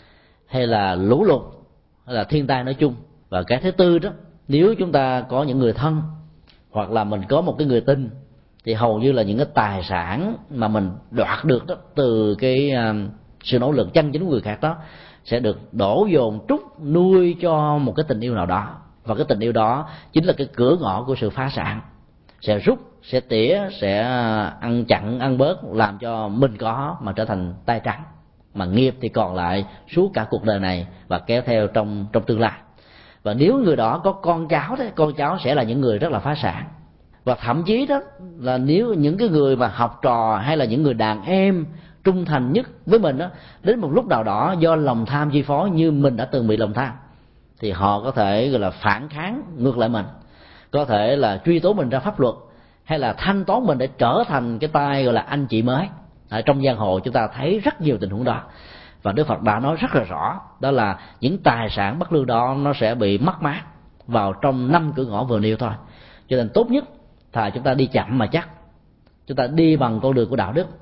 hay là lũ lụt hay là thiên tai nói chung. Và cái thứ tư đó, nếu chúng ta có những người thân hoặc là mình có một cái người tin, thì hầu như là những cái tài sản mà mình đoạt được đó từ cái uh, sự nỗ lực chân chính của người khác đó sẽ được đổ dồn trút nuôi cho một cái tình yêu nào đó. Và cái tình yêu đó chính là cái cửa ngõ của sự phá sản, sẽ rút, sẽ tỉa, sẽ ăn chặn, ăn bớt, làm cho mình có mà trở thành tay trắng, mà nghiệp thì còn lại suốt cả cuộc đời này và kéo theo trong trong tương lai. Và nếu người đó có con cháu đấy, con cháu sẽ là những người rất là phá sản. Và thậm chí đó là nếu những cái người mà học trò hay là những người đàn em trung thành nhất với mình đó, đến một lúc nào đó do lòng tham chi phối như mình đã từng bị lòng tham, thì họ có thể gọi là phản kháng ngược lại mình, có thể là truy tố mình ra pháp luật, hay là thanh toán mình để trở thành cái tay gọi là anh chị mới. Ở trong giang hồ chúng ta thấy rất nhiều tình huống đó. Và Đức Phật đã nói rất là rõ, đó là những tài sản bất lương đó nó sẽ bị mất mát vào trong năm cửa ngõ vừa nêu thôi. Cho nên tốt nhất thà chúng ta đi chậm mà chắc, chúng ta đi bằng con đường của đạo đức,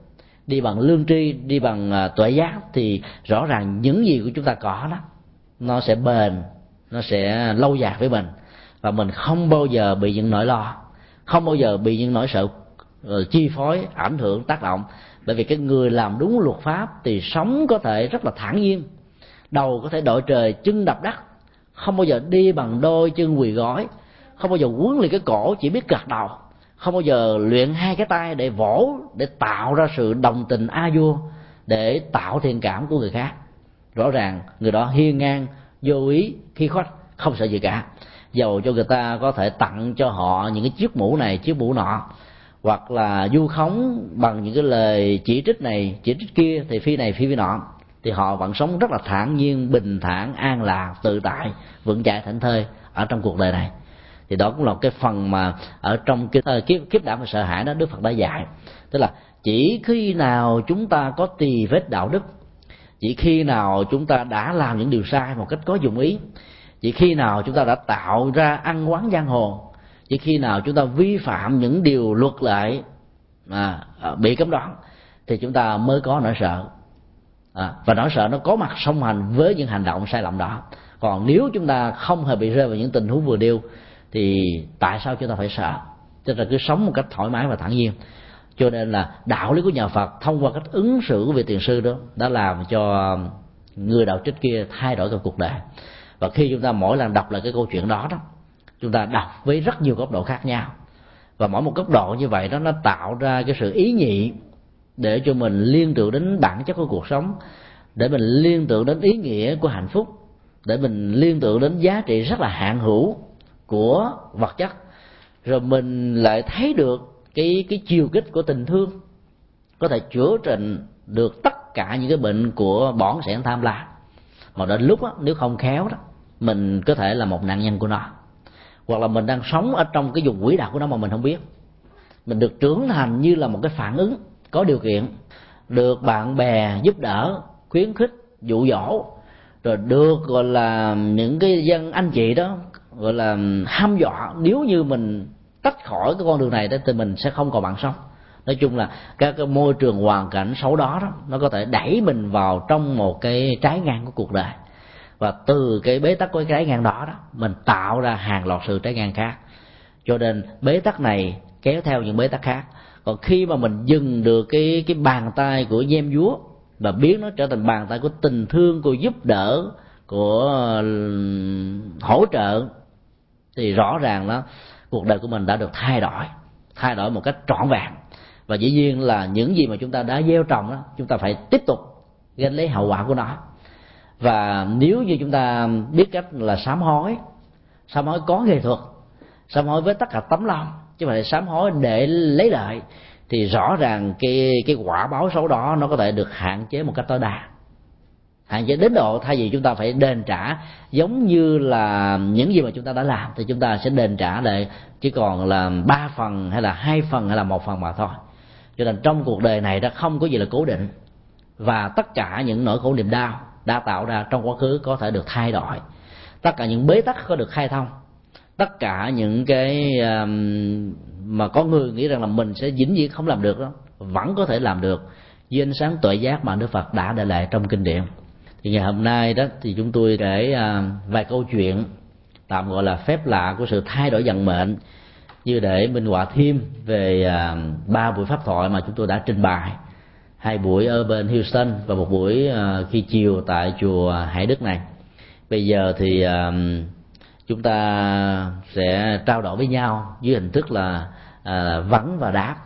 đi bằng lương tri, đi bằng uh, tuệ giác, thì rõ ràng những gì của chúng ta có đó nó sẽ bền, nó sẽ lâu dài với mình, và mình không bao giờ bị những nỗi lo, không bao giờ bị những nỗi sợ uh, chi phối, ảnh hưởng, tác động. Bởi vì cái người làm đúng luật pháp thì sống có thể rất là thản nhiên, đầu có thể đội trời, chân đạp đất, không bao giờ đi bằng đôi chân quỳ gối, không bao giờ quấn liền cái cổ, chỉ biết gật đầu, không bao giờ luyện hai cái tay để vỗ, để tạo ra sự đồng tình a vua, để tạo thiện cảm của người khác. Rõ ràng người đó hiên ngang, vô ý, khi khuất, không sợ gì cả. Dầu cho người ta có thể tặng cho họ những cái chiếc mũ này, chiếc mũ nọ, hoặc là vu khống bằng những cái lời chỉ trích này, chỉ trích kia, thì phi này phi phi nọ, thì họ vẫn sống rất là thản nhiên, bình thản, an lạc, tự tại, vững chãi, thảnh thơi ở trong cuộc đời này. Thì đó cũng là cái phần mà ở trong cái kiếp kiếp đảm và sợ hãi đó Đức Phật đã dạy. Tức là chỉ khi nào chúng ta có tì vết đạo đức, chỉ khi nào chúng ta đã làm những điều sai một cách có dụng ý, chỉ khi nào chúng ta đã tạo ra ăn quán giang hồ, chỉ khi nào chúng ta vi phạm những điều luật lệ mà bị cấm đoán, thì chúng ta mới có nỗi sợ. À, và nỗi sợ nó có mặt song hành với những hành động sai lầm đó. Còn nếu chúng ta không hề bị rơi vào những tình huống vừa nêu thì tại sao chúng ta phải sợ? Tức là cứ sống một cách thoải mái và thản nhiên. Cho nên là đạo lý của nhà Phật thông qua cách ứng xử của vị tiền sư đó đã làm cho người đạo trích kia thay đổi cả cuộc đời. Và khi chúng ta mỗi lần đọc lại cái câu chuyện đó đó, chúng ta đọc với rất nhiều góc độ khác nhau, và mỗi một góc độ như vậy đó nó tạo ra cái sự ý nhị để cho mình liên tưởng đến bản chất của cuộc sống, để mình liên tưởng đến ý nghĩa của hạnh phúc, để mình liên tưởng đến giá trị rất là hạn hữu của vật chất. Rồi mình lại thấy được cái cái chiều kích của tình thương có thể chữa trị được tất cả những cái bệnh của bỏng sẻn tham lam. Mà đến lúc đó, nếu không khéo đó, mình có thể là một nạn nhân của nó, hoặc là mình đang sống ở trong cái vùng quỹ đạo của nó mà mình không biết. Mình được trưởng thành như là một cái phản ứng có điều kiện, được bạn bè giúp đỡ, khuyến khích, dụ dỗ, rồi được gọi là những cái dân anh chị đó gọi là hăm dọa, nếu như mình tách khỏi cái con đường này đó thì mình sẽ không còn mạng sống. Nói chung là các cái môi trường hoàn cảnh xấu đó, đó nó có thể đẩy mình vào trong một cái trái ngang của cuộc đời, và từ cái bế tắc của cái trái ngang đó đó mình tạo ra hàng loạt sự trái ngang khác. Cho nên bế tắc này kéo theo những bế tắc khác. Còn khi mà mình dừng được cái cái bàn tay của giem vúa và biến nó trở thành bàn tay của tình thương, của giúp đỡ, của hỗ trợ, thì rõ ràng đó cuộc đời của mình đã được thay đổi, thay đổi một cách trọn vẹn. Và dĩ nhiên là những gì mà chúng ta đã gieo trồng đó, chúng ta phải tiếp tục gánh lấy hậu quả của nó. Và nếu như chúng ta biết cách là sám hối, sám hối có nghệ thuật, sám hối với tất cả tấm lòng, chứ không phải sám hối để lấy lợi, thì rõ ràng cái cái quả báo xấu đó nó có thể được hạn chế một cách tối đa. Hạn chế đến độ thay vì chúng ta phải đền trả giống như là những gì mà chúng ta đã làm, thì chúng ta sẽ đền trả lại chỉ còn là ba phần hay là hai phần hay là một phần mà thôi. Cho nên trong cuộc đời này đã không có gì là cố định, và tất cả những nỗi khổ niềm đau đã tạo ra trong quá khứ có thể được thay đổi, tất cả những bế tắc có được khai thông, tất cả những cái mà có người nghĩ rằng là mình sẽ vĩnh viễn không làm được đó vẫn có thể làm được với ánh sáng tuệ giác mà Đức Phật đã để lại trong kinh điển. Thì ngày hôm nay đó thì chúng tôi kể vài câu chuyện tạm gọi là phép lạ của sự thay đổi vận mệnh, như để minh họa thêm về ba buổi pháp thoại mà chúng tôi đã trình bày, hai buổi ở bên Houston và một buổi khi chiều tại chùa Hải Đức này. Bây giờ thì chúng ta sẽ trao đổi với nhau dưới hình thức là vấn và đáp.